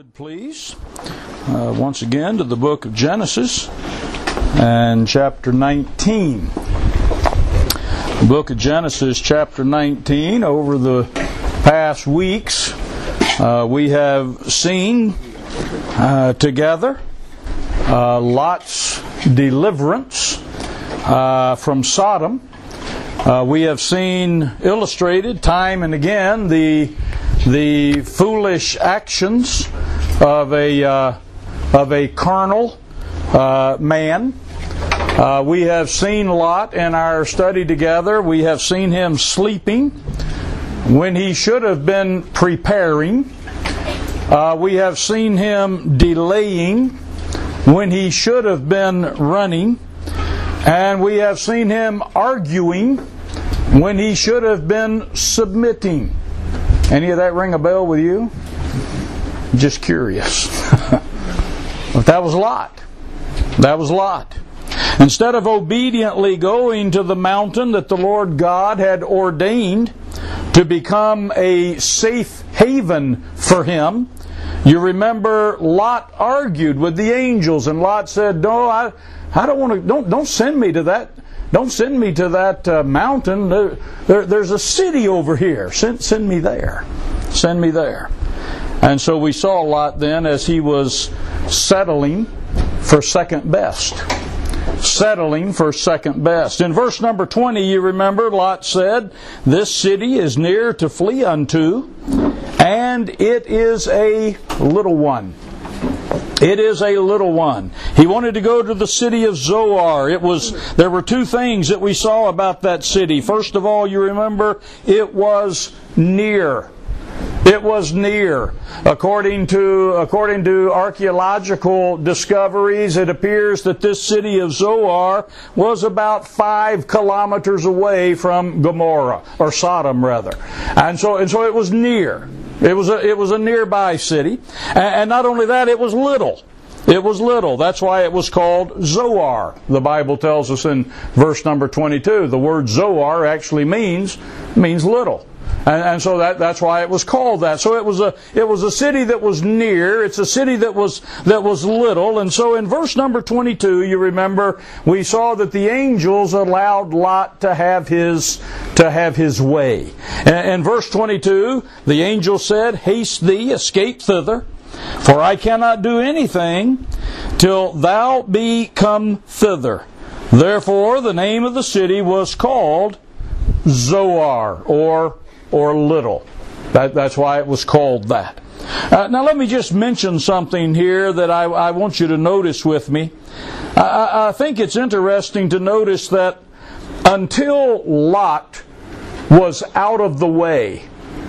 Turn, please, once again to the book of Genesis and chapter 19. The book of Genesis, chapter 19. Over the past weeks, we have seen together Lot's deliverance from Sodom. We have seen illustrated time and again the foolish actions of a carnal man. We have seen Lot in our study together. We have seen him sleeping when he should have been preparing. We have seen him delaying when he should have been running. And we have seen him arguing when he should have been submitting. Any of that ring a bell with you? Just curious. But that was Lot. That was Lot. Instead of obediently going to the mountain that the Lord God had ordained to become a safe haven for him, you remember Lot argued with the angels, and Lot said, "No, I don't want to. Don't send me to that. Don't send me to that mountain. There's a city over here. Send me there. Send me there." And so we saw Lot then as he was settling for second best. Settling for second best. In verse number 20, you remember, Lot said, "This city is near to flee unto, and it is a little one." It is a little one. He wanted to go to the city of Zoar. There were two things that we saw about that city. First of all, you remember, it was near. It was near. According to archaeological discoveries, it appears that this city of Zoar was about 5 kilometers away from Gomorrah, or Sodom rather. And so it was near. It was a nearby city. And not only that, it was little. It was little. That's why it was called Zoar. The Bible tells us in verse number 22, the word Zoar actually means little. And so that's why it was called that. So it was a city that was near. It's a city that was little. And so in verse number 22, you remember, we saw that the angels allowed Lot to have his way. In verse 22, the angel said, "Haste thee, escape thither, for I cannot do anything till thou be come thither." Therefore, the name of the city was called Zoar, or little. That's why it was called that. Now let me just mention something here that I want you to notice with me. I think it's interesting to notice that until Lot was out of the way,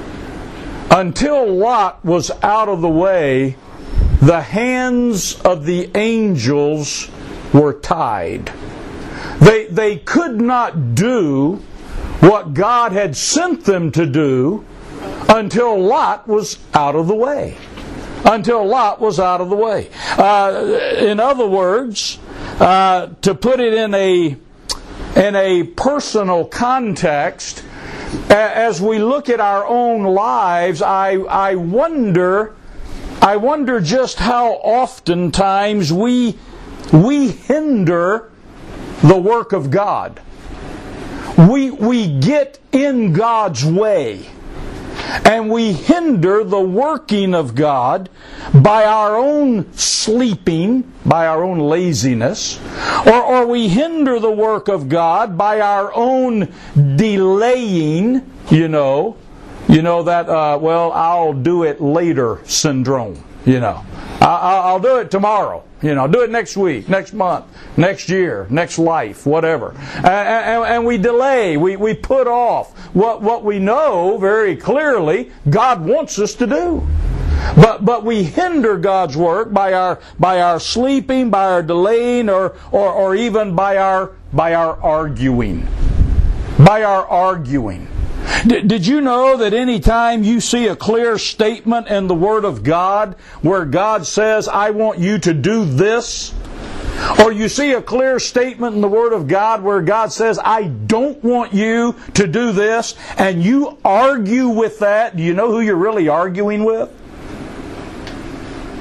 the hands of the angels were tied. They could not do what God had sent them to do until Lot was out of the way. Until Lot was out of the way. In other words, to put it in a personal context, as we look at our own lives, I wonder just how oftentimes we hinder the work of God. We get in God's way, and we hinder the working of God by our own sleeping, by our own laziness, or we hinder the work of God by our own delaying, that, I'll do it later syndrome, I'll do it tomorrow. Do it next week, next month, next year, next life, whatever. And we delay, we put off what we know very clearly God wants us to do. But we hinder God's work by our sleeping, by our delaying, or even by our arguing. By our arguing. Did you know that any time you see a clear statement in the Word of God where God says, "I want you to do this," or you see a clear statement in the Word of God where God says, "I don't want you to do this," and you argue with that, do you know who you're really arguing with?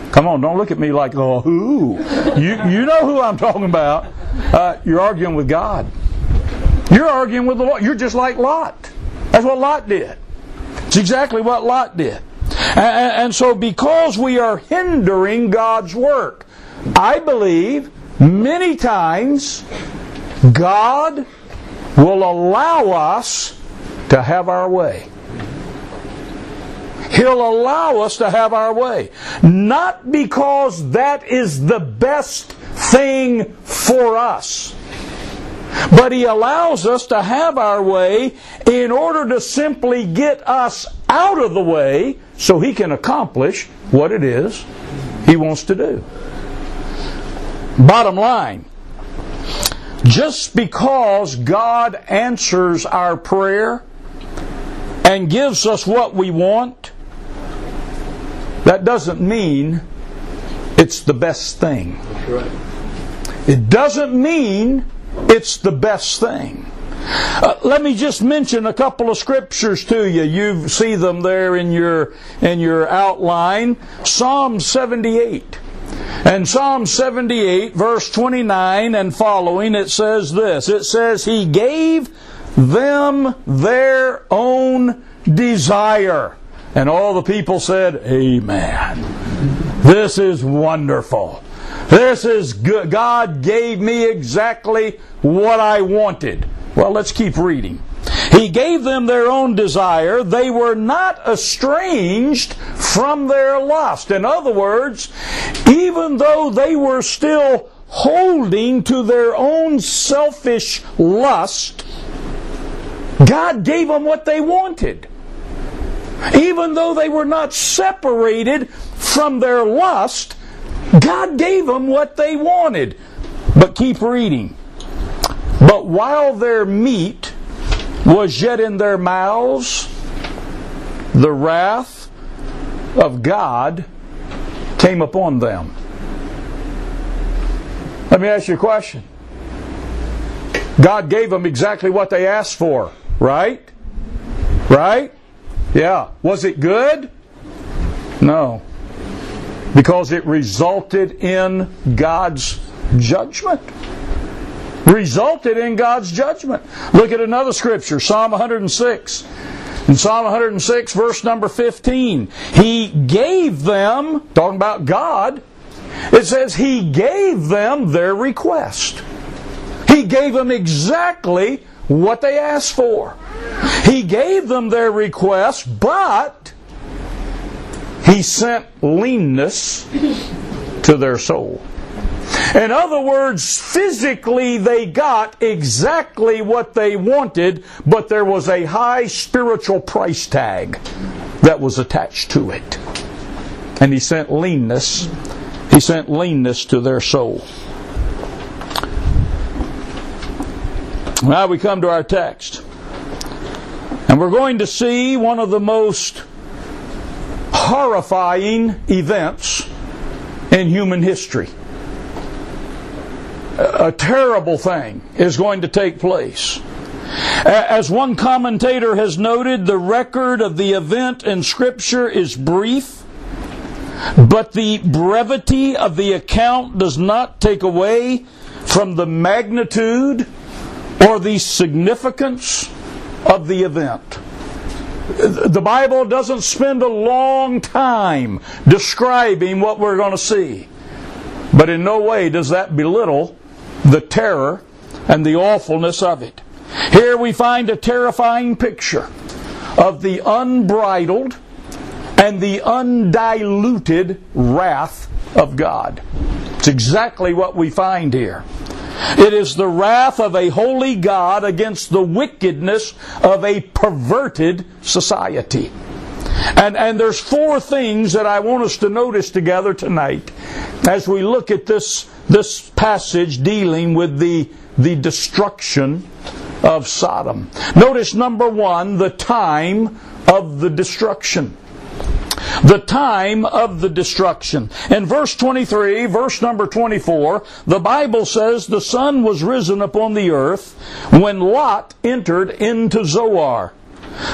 Come on, don't look at me like, oh, who? You know who I'm talking about. You're arguing with God. You're arguing with the Lord. You're just like Lot. That's what Lot did. It's exactly what Lot did. And so because we are hindering God's work, I believe many times God will allow us to have our way. He'll allow us to have our way. Not because that is the best thing for us, but He allows us to have our way in order to simply get us out of the way so He can accomplish what it is He wants to do. Bottom line, just because God answers our prayer and gives us what we want, that doesn't mean it's the best thing. That's right. It doesn't mean it's the best thing. Let me just mention a couple of scriptures to you. You see them there in your outline. Psalm 78. And Psalm 78, verse 29 and following, it says this. It says, He gave them their own desire. And all the people said, Amen. This is wonderful. This is good. God gave me exactly what I wanted. Well, let's keep reading. He gave them their own desire. They were not estranged from their lust. In other words, even though they were still holding to their own selfish lust, God gave them what they wanted. Even though they were not separated from their lust, God gave them what they wanted. But keep reading. But while their meat was yet in their mouths, the wrath of God came upon them. Let me ask you a question. God gave them exactly what they asked for, right? Right? Yeah. Was it good? No. Because it resulted in God's judgment. Resulted in God's judgment. Look at another scripture, Psalm 106. In Psalm 106, verse number 15, He gave them, talking about God, it says He gave them their request. He gave them exactly what they asked for. He gave them their request, but He sent leanness to their soul. In other words, physically they got exactly what they wanted, but there was a high spiritual price tag that was attached to it. And He sent leanness. He sent leanness to their soul. Now we come to our text. And we're going to see one of the most horrifying events in human history. A terrible thing is going to take place. As one commentator has noted, the record of the event in Scripture is brief, but the brevity of the account does not take away from the magnitude or the significance of the event. The Bible doesn't spend a long time describing what we're going to see, but in no way does that belittle the terror and the awfulness of it. Here we find a terrifying picture of the unbridled and the undiluted wrath of God. It's exactly what we find here. It is the wrath of a holy God against the wickedness of a perverted society. And there's four things that I want us to notice together tonight as we look at this passage dealing with the destruction of Sodom. Notice number one, the time of the destruction. The time of the destruction. In verse 23, verse number 24, the Bible says the sun was risen upon the earth when Lot entered into Zoar.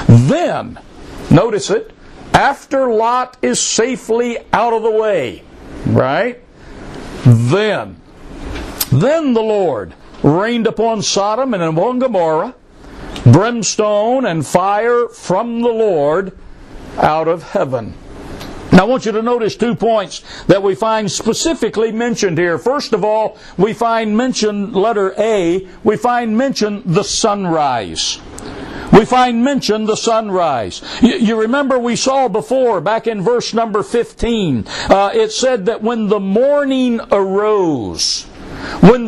Then, notice it, after Lot is safely out of the way, Right? Then the Lord rained upon Sodom and upon Gomorrah brimstone and fire from the Lord out of heaven. Now I want you to notice 2 points that we find specifically mentioned here. First of all, we find mentioned, letter A, we find mentioned the sunrise. We find mentioned the sunrise. You remember we saw before, back in verse number 15, it said that when the morning arose, then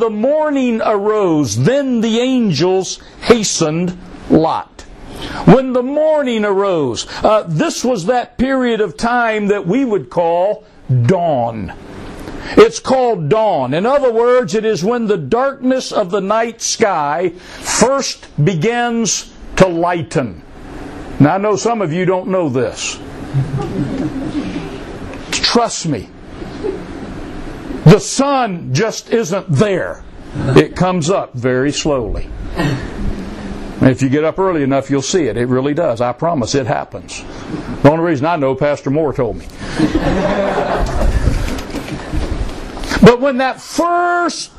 the angels hastened Lot. When the morning arose, this was that period of time that we would call dawn. It's called dawn. In other words, it is when the darkness of the night sky first begins to lighten. Now I know some of you don't know this. Trust me. The sun just isn't there. It comes up very slowly. If you get up early enough, you'll see it. It really does. I promise it happens. The only reason I know, Pastor Moore told me. But when that first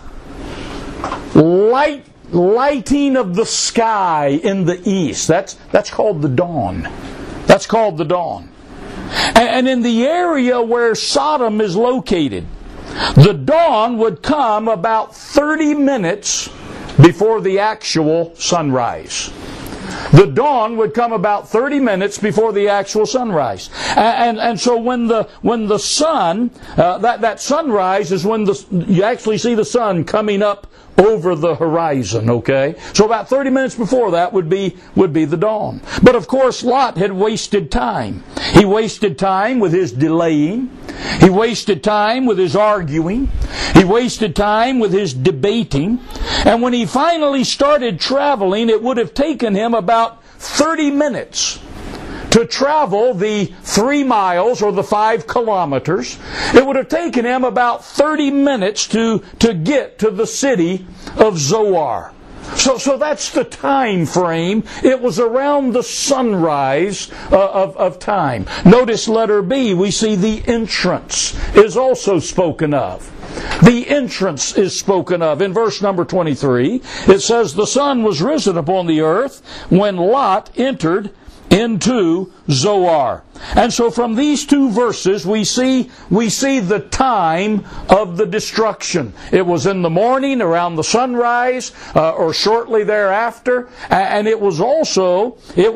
lighting of the sky in the east, that's called the dawn. That's called the dawn. And in the area where Sodom is located, the dawn would come about 30 minutes before the actual sunrise. The dawn would come about 30 minutes before the actual sunrise. And so when the sun, that sunrise is when you actually see the sun coming up over the horizon, okay? So about 30 minutes before that would be the dawn. But of course Lot had wasted time. He wasted time with his delaying. He wasted time with his arguing. He wasted time with his debating. And when he finally started traveling, it would have taken him about 30 minutes to travel the 3 miles or the 5 kilometers. It would have taken him about 30 minutes to get to the city of Zoar. So that's the time frame. It was around the sunrise of time. Notice letter B, we see the entrance is also spoken of. The entrance is spoken of. In verse number 23, it says, "The sun was risen upon the earth when Lot entered into Zoar." And so from these 2 verses we see the time of the destruction. It was in the morning around the sunrise or shortly thereafter, and it was also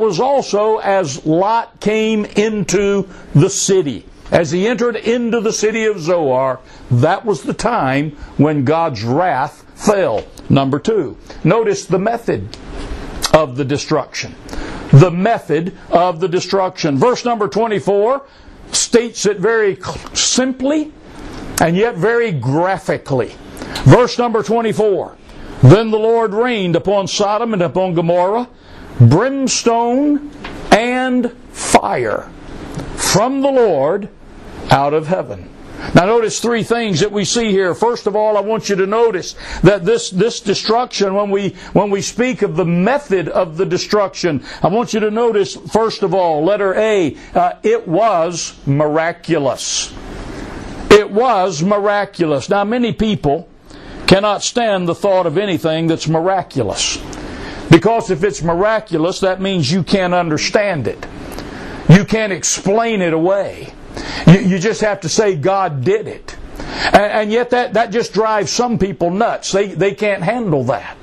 as Lot came into the city. As he entered into the city of Zoar, that was the time when God's wrath fell. Number 2, notice the method of the destruction. The method of the destruction. Verse number 24 states it very simply and yet very graphically. Verse number 24, "Then the Lord rained upon Sodom and upon Gomorrah brimstone and fire from the Lord out of heaven." Now notice 3 things that we see here. First of all, I want you to notice that this destruction, when we speak of the method of the destruction, I want you to notice, first of all, letter A, it was miraculous. It was miraculous. Now many people cannot stand the thought of anything that's miraculous. Because if it's miraculous, that means you can't understand it. You can't explain it away. You just have to say God did it. And yet that just drives some people nuts. They can't handle that.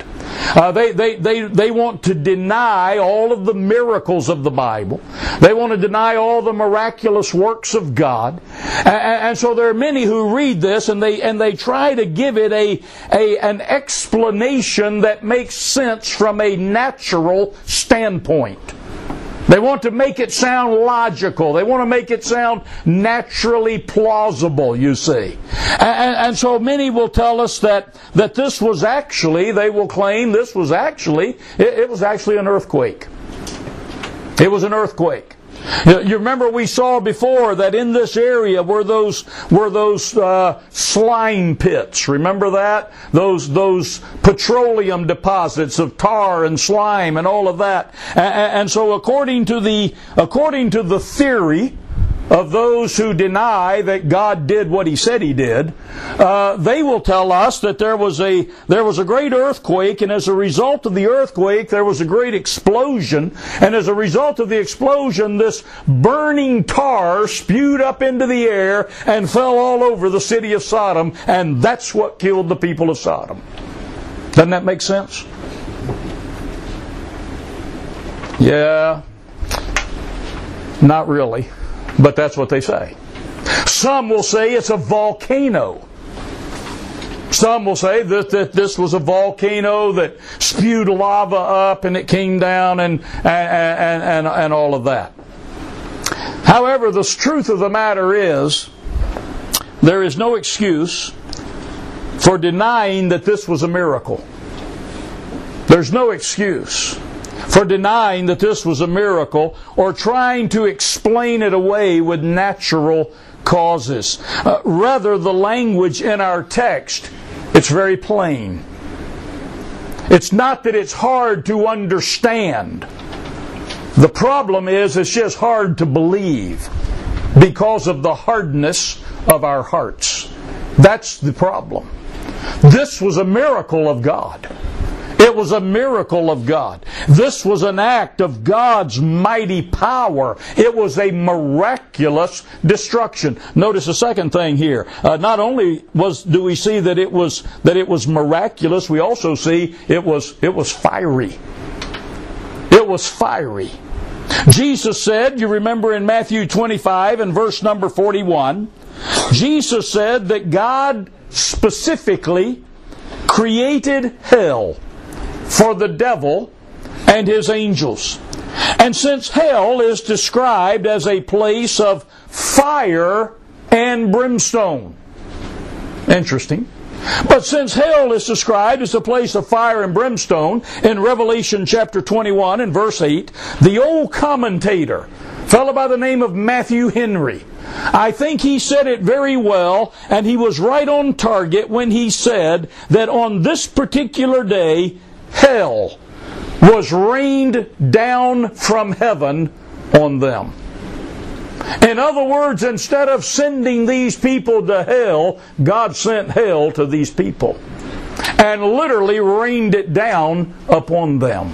They want to deny all of the miracles of the Bible. They want to deny all the miraculous works of God. And so there are many who read this and they try to give it an explanation that makes sense from a natural standpoint. They want to make it sound logical. They want to make it sound naturally plausible, you see. And so many will tell us that this was actually, they will claim this was actually, it was actually an earthquake. It was an earthquake. You remember we saw before that in this area were those slime pits. Remember that? Those petroleum deposits of tar and slime and all of that. And so according to the theory of those who deny that God did what He said He did, they will tell us that there was a great earthquake, and as a result of the earthquake, there was a great explosion, and as a result of the explosion, this burning tar spewed up into the air and fell all over the city of Sodom, and that's what killed the people of Sodom. Doesn't that make sense? Yeah, not really. But that's what they say. Some will say it's a volcano. Some will say that this was a volcano that spewed lava up and it came down and all of that. However, the truth of the matter is, there is no excuse for denying that this was a miracle. There's no excuse for denying that this was a miracle or trying to explain it away with natural causes. Rather, the language in our text, it's very plain. It's not that it's hard to understand. The problem is it's just hard to believe because of the hardness of our hearts. That's the problem. This was a miracle of God. It was a miracle of God. This was an act of God's mighty power. It was a miraculous destruction. Notice the second thing here. Not only do we see that it was miraculous, we also see it was fiery. It was fiery. Jesus said, you remember in Matthew 25 and verse number 41, Jesus said that God specifically created hell for the devil and his angels. And since hell is described as a place of fire and brimstone, interesting. But since hell is described as a place of fire and brimstone in Revelation chapter 21 and verse 8, the old commentator, a fellow by the name of Matthew Henry, I think he said it very well, and he was right on target when he said that on this particular day, hell was rained down from heaven on them. In other words, instead of sending these people to hell, God sent hell to these people and literally rained it down upon them.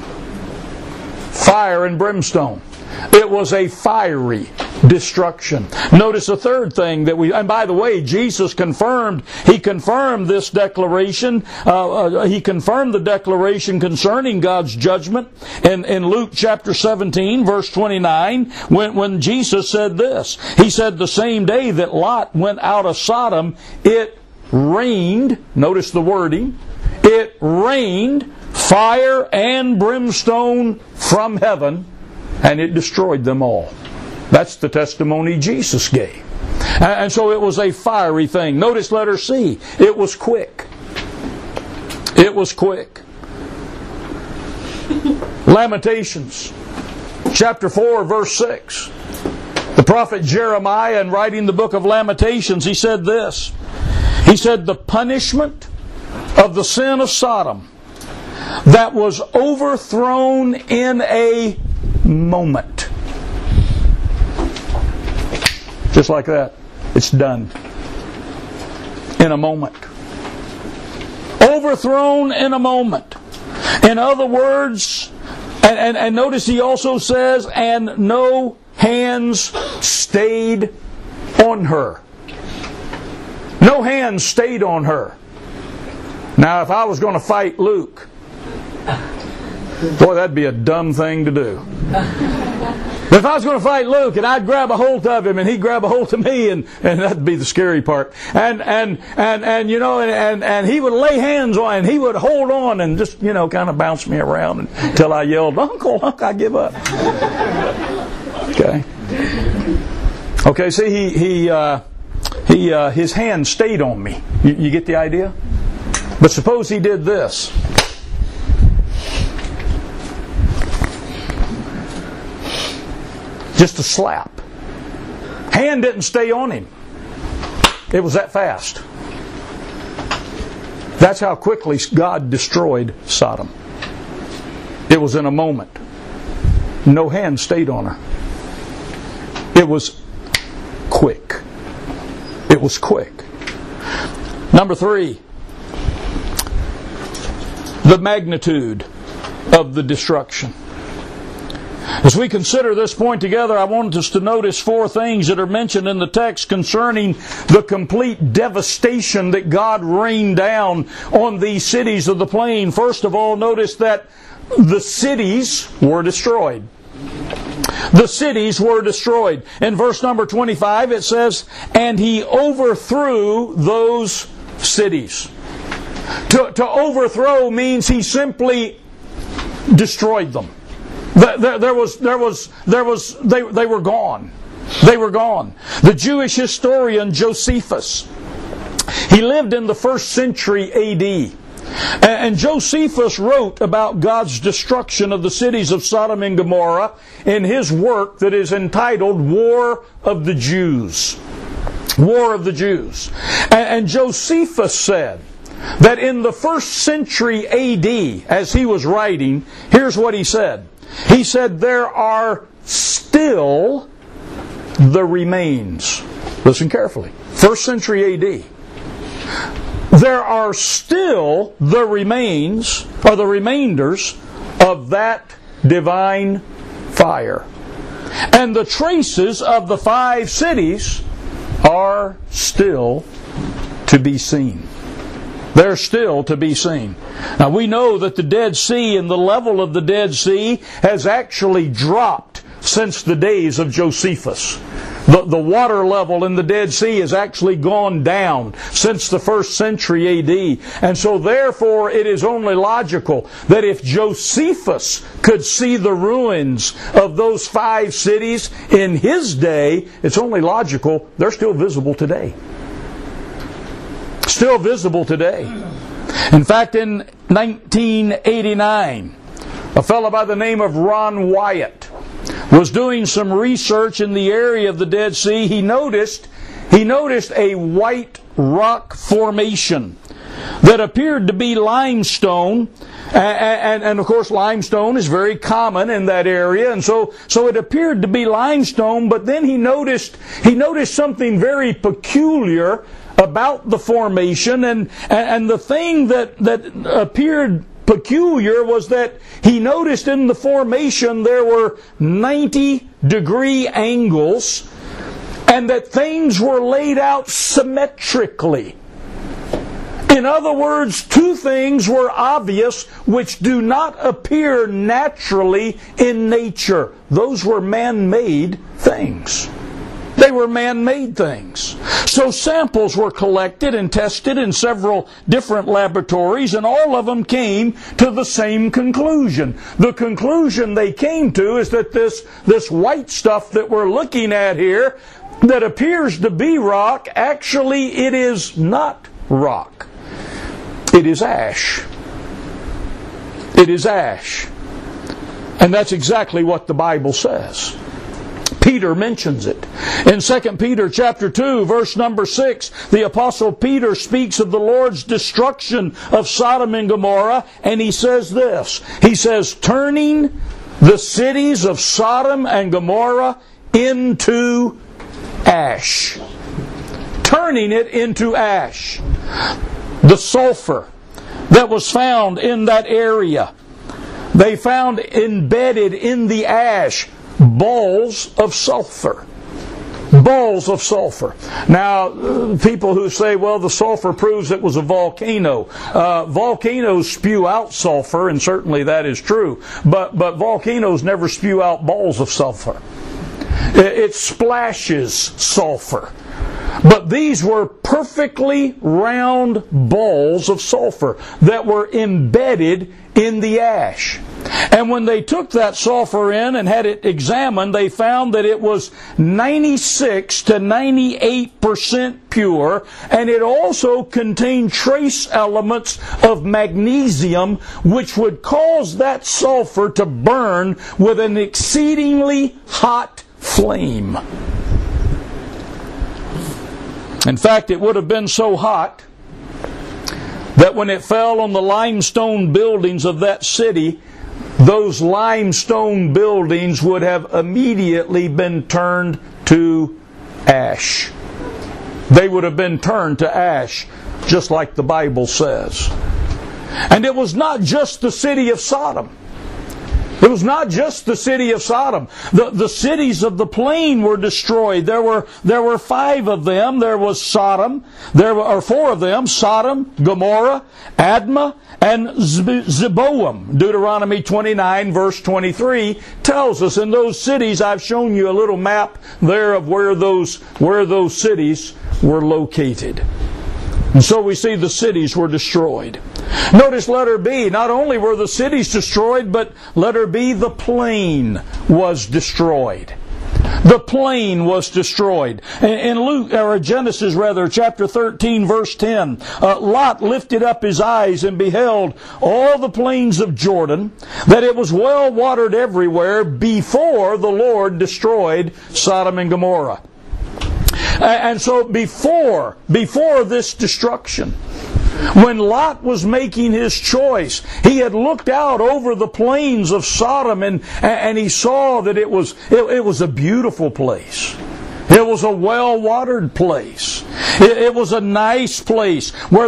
Fire and brimstone. It was a fiery destruction. Notice the third thing and by the way, Jesus confirmed this declaration. He confirmed the declaration concerning God's judgment in Luke chapter 17, verse 29, when Jesus said this. He said, the same day that Lot went out of Sodom, it rained, notice the wording, it rained fire and brimstone from heaven, and it destroyed them all. That's the testimony Jesus gave. And so it was a fiery thing. Notice letter C. It was quick. It was quick. Lamentations chapter 4 verse 6. The prophet Jeremiah, in writing the book of Lamentations, he said this. He said, the punishment of the sin of Sodom that was overthrown in a moment. Just like that. It's done. In a moment. Overthrown in a moment. In other words, and notice he also says, and no hands stayed on her. No hands stayed on her. Now, if I was going to fight Luke, boy, that'd be a dumb thing to do. But if I was going to fight Luke and I'd grab a hold of him and he'd grab a hold of me, and that'd be the scary part. And he would lay hands on, and he would hold on and just, kind of bounce me around until I yelled, Uncle, I give up. Okay, see, his hand stayed on me. You get the idea? But suppose he did this. Just a slap. Hand didn't stay on him. It was that fast. That's how quickly God destroyed Sodom. It was in a moment. No hand stayed on her. It was was quick. Number 3, the magnitude of the destruction. As we consider this point together, I want us to notice 4 things that are mentioned in the text concerning the complete devastation that God rained down on these cities of the plain. First of all, notice that the cities were destroyed. The cities were destroyed. In verse number 25 it says, and he overthrew those cities. To overthrow means he simply destroyed them. They were gone. They were gone. The Jewish historian Josephus, he lived in the 1st century A.D. And Josephus wrote about God's destruction of the cities of Sodom and Gomorrah in his work that is entitled War of the Jews. War of the Jews. And Josephus said that in the 1st century A.D., as he was writing, here's what he said. He said, there are still the remains. Listen carefully. 1st century A.D. There are still the remains, or the remainders, of that divine fire. And the traces of the 5 cities are still to be seen. They're still to be seen. Now we know that the Dead Sea and the level of the Dead Sea has actually dropped since the days of Josephus. The water level in the Dead Sea has actually gone down since the 1st century A.D. And so therefore it is only logical that if Josephus could see the ruins of those 5 cities in his day, it's only logical they're still visible today. Still visible today. In fact, in 1989, a fellow by the name of Ron Wyatt was doing some research in the area of the Dead Sea. He noticed a white rock formation that appeared to be limestone, and of course limestone is very common in that area, and so it appeared to be limestone. But then he noticed something very peculiar about the formation, and the thing that appeared peculiar was that he noticed in the formation there were 90-degree angles, and that things were laid out symmetrically. In other words, 2 things were obvious which do not appear naturally in nature. Those were man-made things. They were man-made things. So samples were collected and tested in several different laboratories, and all of them came to the same conclusion. The conclusion they came to is that this white stuff that we're looking at here, that appears to be rock, actually it is not rock. It is ash. It is ash. And that's exactly what the Bible says. Peter mentions it. In 2 Peter chapter 2, verse number 6, the Apostle Peter speaks of the Lord's destruction of Sodom and Gomorrah, and he says this. He says, turning the cities of Sodom and Gomorrah into ash. Turning it into ash. The sulfur that was found in that area, they found embedded in the ash balls of sulfur. Balls of sulfur. Now, people who say, well, the sulfur proves it was a volcano. Volcanoes spew out sulfur, and certainly that is true. But volcanoes never spew out balls of sulfur. It splashes sulfur. But these were perfectly round balls of sulfur that were embedded in the ash. And when they took that sulfur in and had it examined, they found that it was 96 to 98% pure, and it also contained trace elements of magnesium, which would cause that sulfur to burn with an exceedingly hot flame. In fact, it would have been so hot that when it fell on the limestone buildings of that city, those limestone buildings would have immediately been turned to ash. they would have been turned to ash, just like the Bible says. And it was not just the city of Sodom. It was not just the city of Sodom. The cities of the plain were destroyed. There were 5 of them. There was Sodom. There were 4 of them: Sodom, Gomorrah, Admah, and Zeboam. Deuteronomy 29 verse 23 tells us in those cities. I've shown you a little map there of where those cities were located. And so we see the cities were destroyed. Notice letter B. Not only were the cities destroyed, but letter B, the plain was destroyed. The plain was destroyed. In Genesis chapter 13, verse 10, Lot lifted up his eyes and beheld all the plains of Jordan, that it was well watered everywhere before the Lord destroyed Sodom and Gomorrah. And so before this destruction, when Lot was making his choice, he had looked out over the plains of Sodom and he saw that it was a beautiful place. It was a well-watered place. It was a nice place where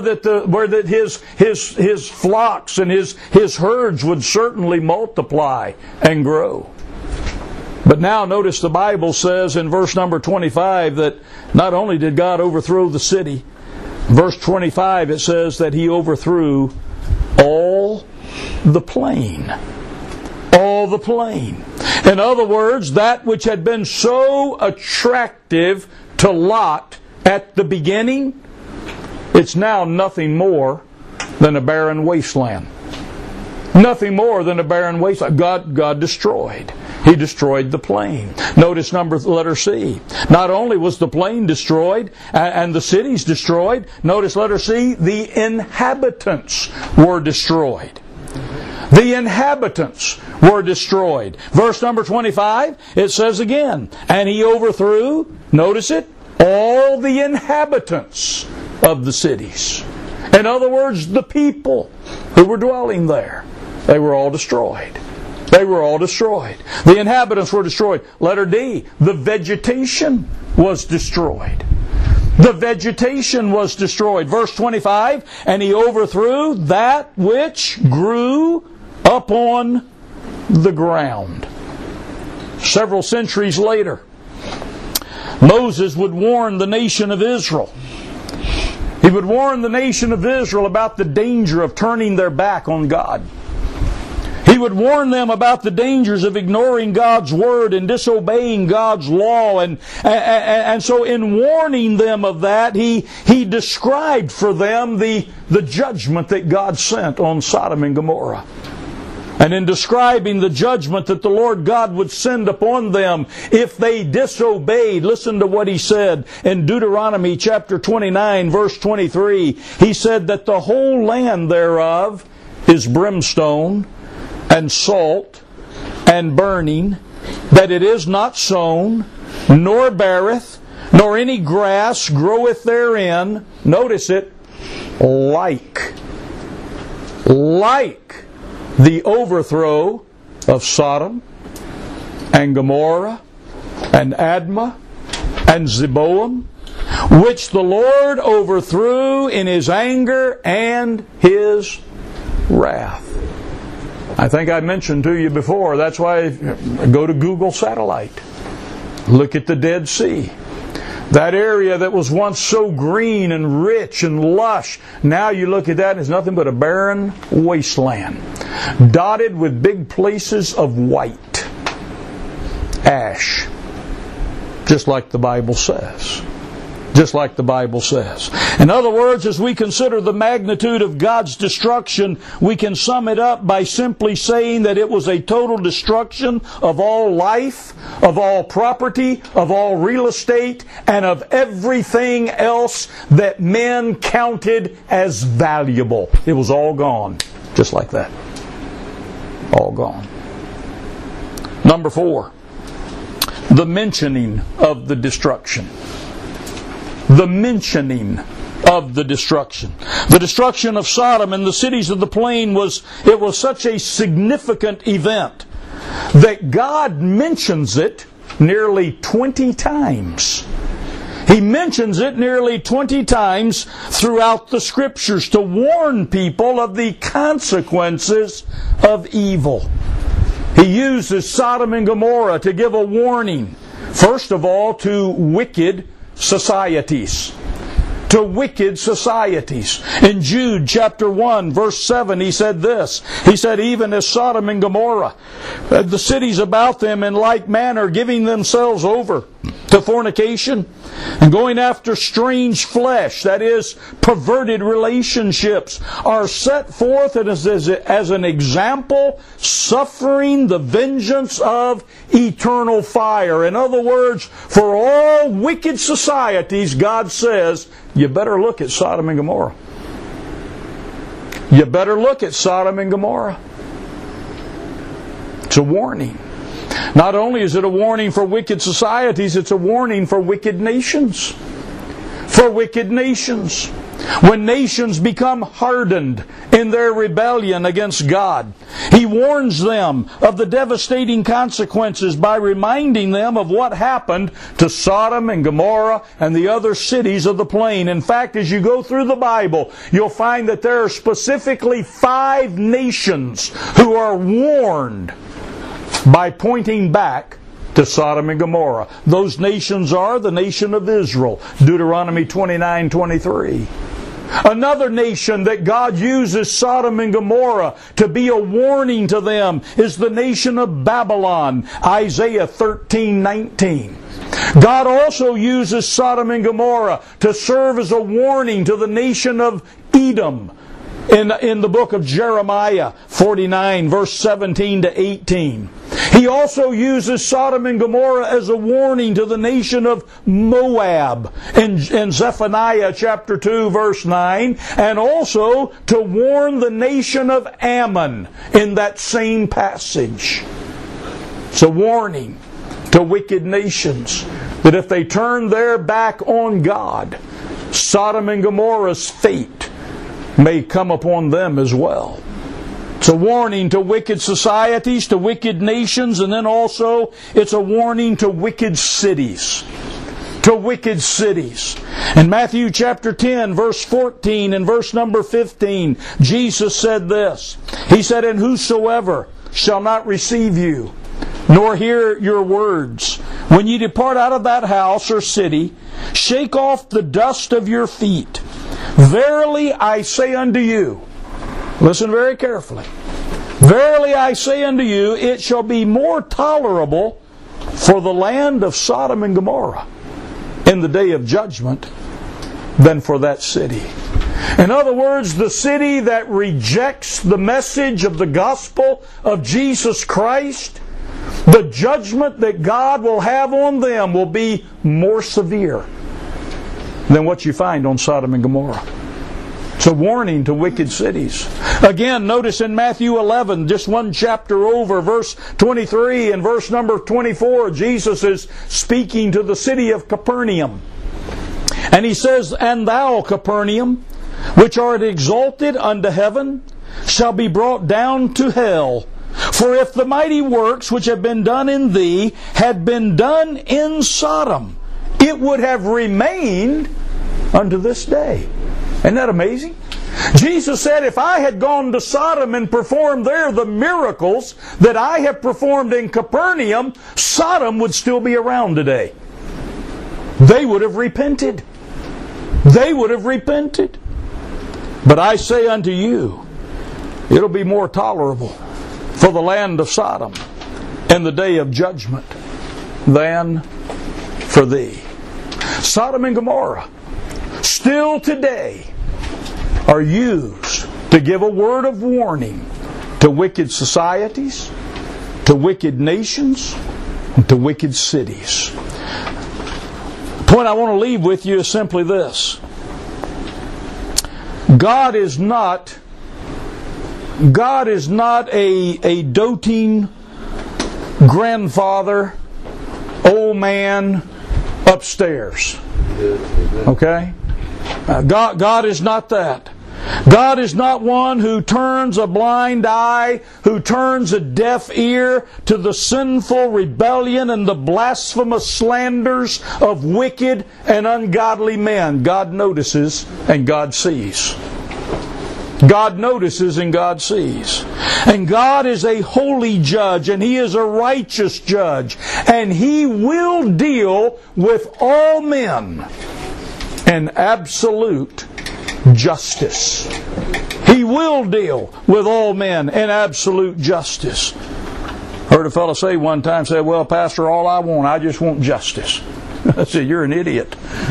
his flocks and his herds would certainly multiply and grow. But now notice the Bible says in verse number 25 that not only did God overthrow the city, verse 25 it says that He overthrew all the plain. All the plain. In other words, that which had been so attractive to Lot at the beginning, it's now nothing more than a barren wasteland. Nothing more than a barren wasteland. God destroyed. He destroyed the plain. Notice letter C. Not only was the plain destroyed and the cities destroyed, notice letter C, the inhabitants were destroyed. The inhabitants were destroyed. Verse number 25, it says again, and he overthrew, notice it, all the inhabitants of the cities. In other words, the people who were dwelling there, they were all destroyed. They were all destroyed. The inhabitants were destroyed. Letter D, the vegetation was destroyed. The vegetation was destroyed. Verse 25, and he overthrew that which grew upon the ground. Several centuries later, Moses would warn the nation of Israel. He would warn the nation of Israel about the danger of turning their back on God. He would warn them about the dangers of ignoring God's Word and disobeying God's law. And so in warning them of that, he described for them the judgment that God sent on Sodom and Gomorrah. And in describing the judgment that the Lord God would send upon them if they disobeyed, listen to what He said in Deuteronomy chapter 29, verse 23. He said that the whole land thereof is brimstone and salt and burning, that it is not sown, nor beareth, nor any grass groweth therein. Notice it, like the overthrow of Sodom and Gomorrah and Admah and Zeboam, which the Lord overthrew in His anger and His wrath. I think I mentioned to you before, that's why I go to Google Satellite. Look at the Dead Sea. That area that was once so green and rich and lush, now you look at that and it's nothing but a barren wasteland, dotted with big places of white ash, just like the Bible says. Just like the Bible says. In other words, as we consider the magnitude of God's destruction, we can sum it up by simply saying that it was a total destruction of all life, of all property, of all real estate, and of everything else that men counted as valuable. It was all gone. Just like that. All gone. Number 4. The mentioning of the destruction. The mentioning of the destruction. The destruction of Sodom and the cities of the plain was such a significant event that God mentions it nearly 20 times He mentions it nearly 20 times throughout the Scriptures to warn people of the consequences of evil. He uses Sodom and Gomorrah to give a warning, first of all, to wicked societies. To wicked societies. In Jude chapter 1 verse 7 he said this. He said, even as Sodom and Gomorrah, the cities about them in like manner giving themselves over to fornication and going after strange flesh, that is, perverted relationships, are set forth as an example, suffering the vengeance of eternal fire. In other words, for all wicked societies, God says, you better look at Sodom and Gomorrah. You better look at Sodom and Gomorrah. It's a warning. Not only is it a warning for wicked societies, it's a warning for wicked nations. For wicked nations. When nations become hardened in their rebellion against God, He warns them of the devastating consequences by reminding them of what happened to Sodom and Gomorrah and the other cities of the plain. In fact, as you go through the Bible, you'll find that there are specifically 5 nations who are warned by pointing back to Sodom and Gomorrah. Those nations are the nation of Israel, Deuteronomy 29:23. Another nation that God uses Sodom and Gomorrah to be a warning to them is the nation of Babylon, Isaiah 13:19. God also uses Sodom and Gomorrah to serve as a warning to the nation of Edom in the book of Jeremiah 49, verse 17 to 18. He also uses Sodom and Gomorrah as a warning to the nation of Moab in Zephaniah chapter 2, verse 9, and also to warn the nation of Ammon in that same passage. It's a warning to wicked nations that if they turn their back on God, Sodom and Gomorrah's fate may come upon them as well. It's a warning to wicked societies, to wicked nations, and then also it's a warning to wicked cities. To wicked cities. In Matthew chapter 10, verse 14 and verse number 15, Jesus said this. He said, and whosoever shall not receive you, nor hear your words, when ye depart out of that house or city, shake off the dust of your feet. Verily I say unto you, listen very carefully, verily I say unto you, it shall be more tolerable for the land of Sodom and Gomorrah in the day of judgment than for that city. In other words, the city that rejects the message of the gospel of Jesus Christ, the judgment that God will have on them will be more severe than what you find on Sodom and Gomorrah. It's a warning to wicked cities. Again, notice in Matthew 11, just one chapter over, verse 23 and verse number 24, Jesus is speaking to the city of Capernaum. And He says, and thou, Capernaum, which art exalted unto heaven, shall be brought down to hell. For if the mighty works which have been done in thee had been done in Sodom, it would have remained unto this day. Isn't that amazing? Jesus said, if I had gone to Sodom and performed there the miracles that I have performed in Capernaum, Sodom would still be around today. They would have repented. They would have repented. But I say unto you, it'll be more tolerable for the land of Sodom in the day of judgment than for thee. Sodom and Gomorrah still today are used to give a word of warning to wicked societies, to wicked nations, and to wicked cities. The point I want to leave with you is simply this. God is not a doting grandfather, old man upstairs. Okay? God is not that. God is not one who turns a blind eye, who turns a deaf ear to the sinful rebellion and the blasphemous slanders of wicked and ungodly men. God notices and God sees. God notices and God sees. And God is a holy judge, and He is a righteous judge, and He will deal with all men in absolute justice. He will deal with all men in absolute justice. Heard a fellow say one time, say, well, Pastor, all I just want justice. I said, you're an idiot.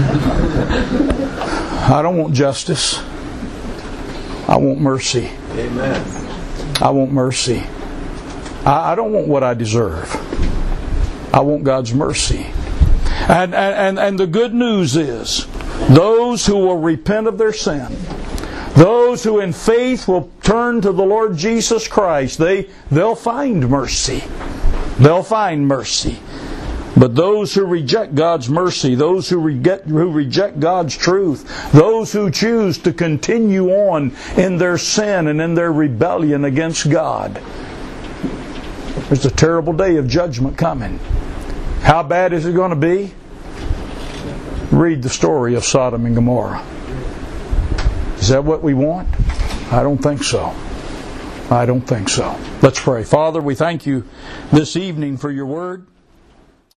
I don't want justice. I want mercy. Amen. I want mercy. I don't want what I deserve. I want God's mercy. And the good news is, those who will repent of their sin, those who in faith will turn to the Lord Jesus Christ, they'll find mercy. They'll find mercy. But those who reject God's mercy, those who reject God's truth, those who choose to continue on in their sin and in their rebellion against God, there's a terrible day of judgment coming. How bad is it going to be? Read the story of Sodom and Gomorrah. Is that what we want? I don't think so. I don't think so. Let's pray. Father, we thank You this evening for Your word.